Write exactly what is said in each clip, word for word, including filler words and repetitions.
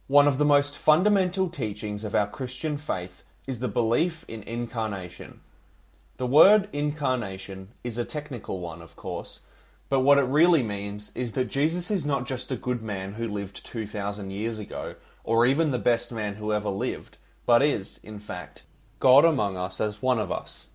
One of the most fundamental teachings of our Christian faith is the belief in incarnation. The word incarnation is a technical one, of course, but what it really means is that Jesus is not just a good man who lived two thousand years ago, or even the best man who ever lived, but is, in fact, God among us as one of us.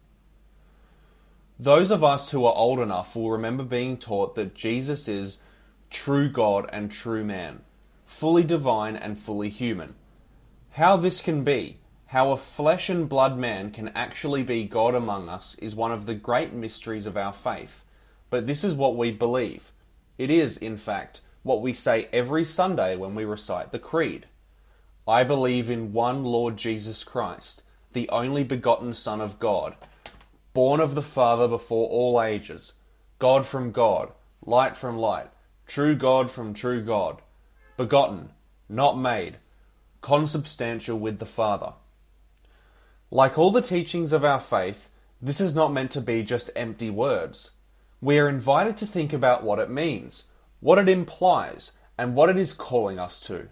Those of us who are old enough will remember being taught that Jesus is true God and true man, fully divine and fully human. How this can be, how a flesh and blood man can actually be God among us, is one of the great mysteries of our faith. But this is what we believe. It is, in fact, what we say every Sunday when we recite the Creed. I believe in one Lord Jesus Christ, the only begotten Son of God, born of the Father before all ages, God from God, light from light, true God from true God, begotten, not made, consubstantial with the Father. Like all the teachings of our faith, this is not meant to be just empty words. We are invited to think about what it means, what it implies, and what it is calling us to.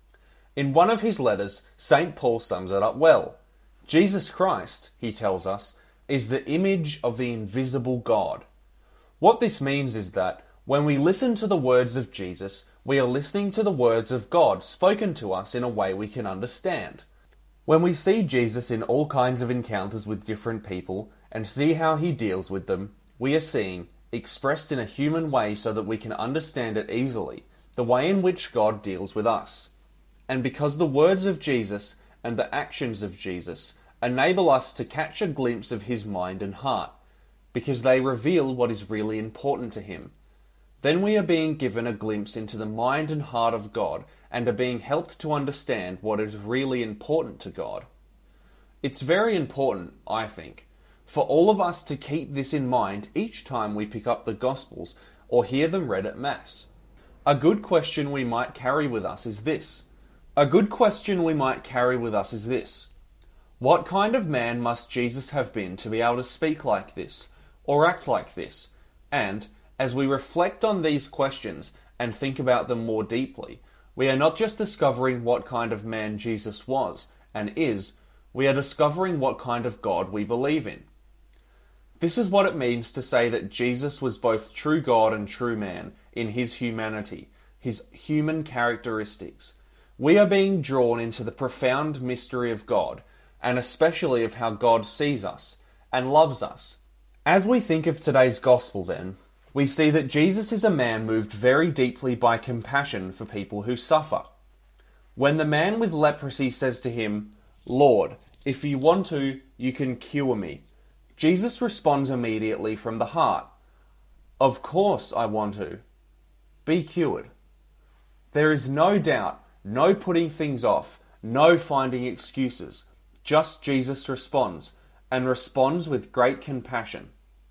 In one of his letters, Saint Paul sums it up well. Jesus Christ, he tells us, is the image of the invisible God. What this means is that when we listen to the words of Jesus, we are listening to the words of God spoken to us in a way we can understand. When we see Jesus in all kinds of encounters with different people and see how he deals with them, we are seeing, expressed in a human way so that we can understand it easily, the way in which God deals with us. And because the words of Jesus and the actions of Jesus enable us to catch a glimpse of his mind and heart, because they reveal what is really important to him, then we are being given a glimpse into the mind and heart of God and are being helped to understand what is really important to God. It's very important, I think, for all of us to keep this in mind each time we pick up the Gospels or hear them read at Mass. A good question we might carry with us is this. A good question we might carry with us is this. What kind of man must Jesus have been to be able to speak like this, or act like this? And, as we reflect on these questions and think about them more deeply, we are not just discovering what kind of man Jesus was and is, we are discovering what kind of God we believe in. This is what it means to say that Jesus was both true God and true man in his humanity, his human characteristics. We are being drawn into the profound mystery of God, and especially of how God sees us and loves us. As we think of today's Gospel then, we see that Jesus is a man moved very deeply by compassion for people who suffer. When the man with leprosy says to him, Lord, if you want to, you can cure me, Jesus responds immediately from the heart, Of course I want to. Be cured. There is no doubt, no putting things off, no finding excuses. Just Jesus responds, and responds with great compassion.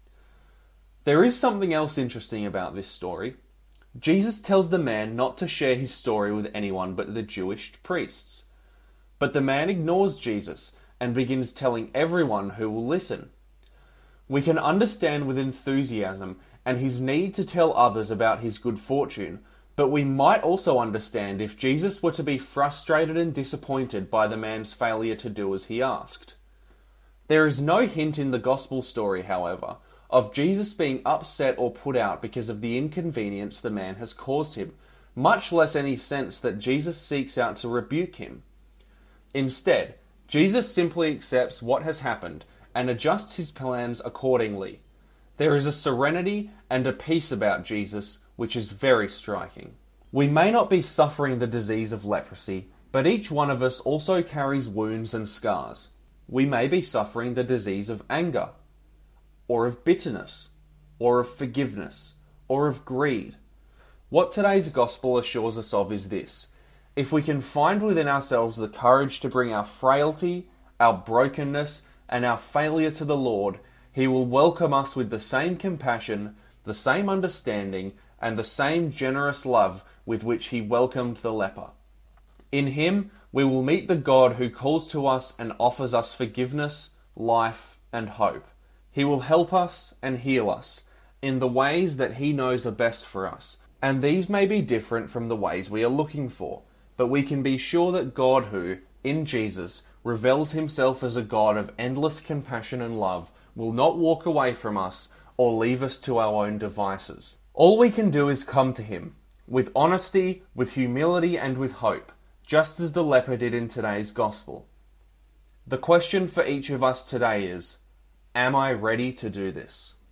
There is something else interesting about this story. Jesus tells the man not to share his story with anyone but the Jewish priests. But the man ignores Jesus and begins telling everyone who will listen. We can understand with enthusiasm and his need to tell others about his good fortune, but we might also understand if Jesus were to be frustrated and disappointed by the man's failure to do as he asked. There is no hint in the Gospel story, however, of Jesus being upset or put out because of the inconvenience the man has caused him, much less any sense that Jesus seeks out to rebuke him. Instead, Jesus simply accepts what has happened and adjusts his plans accordingly. There is a serenity and a peace about Jesus which is very striking. We may not be suffering the disease of leprosy, but each one of us also carries wounds and scars. We may be suffering the disease of anger, or of bitterness, or of forgiveness, or of greed. What today's Gospel assures us of is this. If we can find within ourselves the courage to bring our frailty, our brokenness, and our failure to the Lord, he will welcome us with the same compassion, the same understanding, and the same generous love with which he welcomed the leper. In him, we will meet the God who calls to us and offers us forgiveness, life, and hope. He will help us and heal us in the ways that he knows are best for us, and these may be different from the ways we are looking for. but we can be sure that God who, in Jesus, reveals himself as a God of endless compassion and love, will not walk away from us or leave us to our own devices. All we can do is come to him, with honesty, with humility, and with hope, just as the leper did in today's gospel. The question for each of us today is, am I ready to do this?